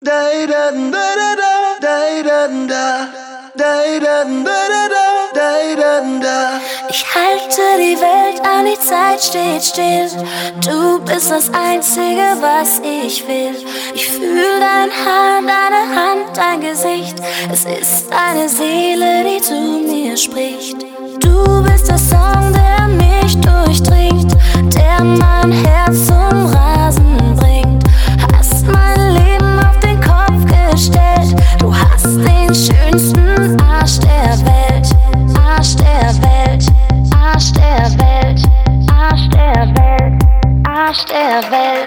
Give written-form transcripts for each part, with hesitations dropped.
Ich halte die Welt an, die Zeit steht still. Du bist das Einzige, was ich will. Ich fühl dein Haar, deine Hand, dein Gesicht. Es ist deine Seele, die zu mir spricht. Du bist der Song, der mich durchdringt, der mein Herz zum Rasen bringt. Hast mein Leben auf den Kopf gestellt. Du hast den schönsten Arsch der Welt. Arsch der Welt, Arsch der Welt, Arsch der Welt, Arsch der Welt.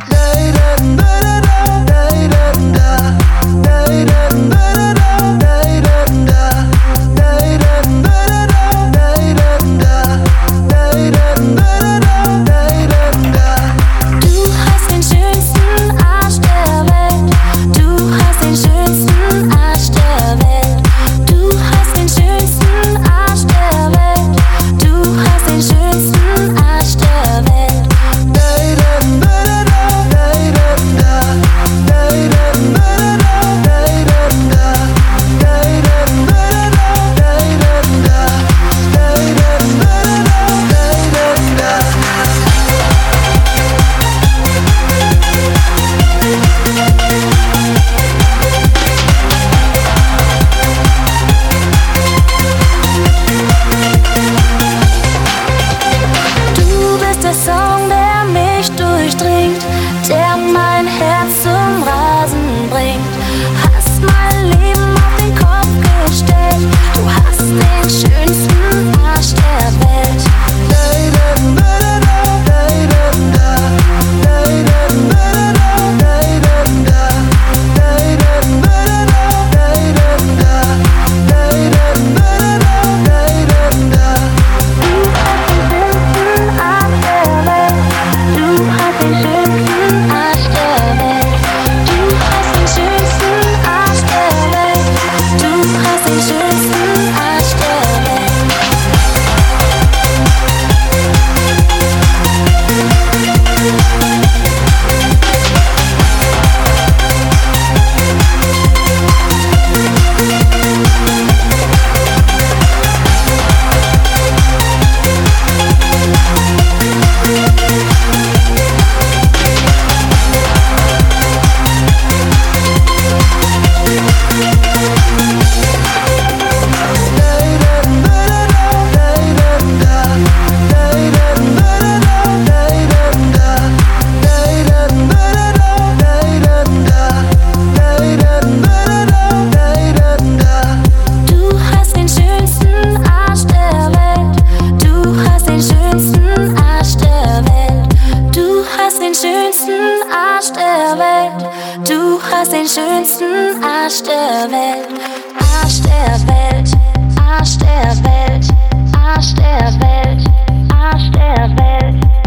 Du hast den schönsten Arsch der Welt. Arsch der Welt, Arsch der Welt, Arsch der Welt, Arsch der Welt.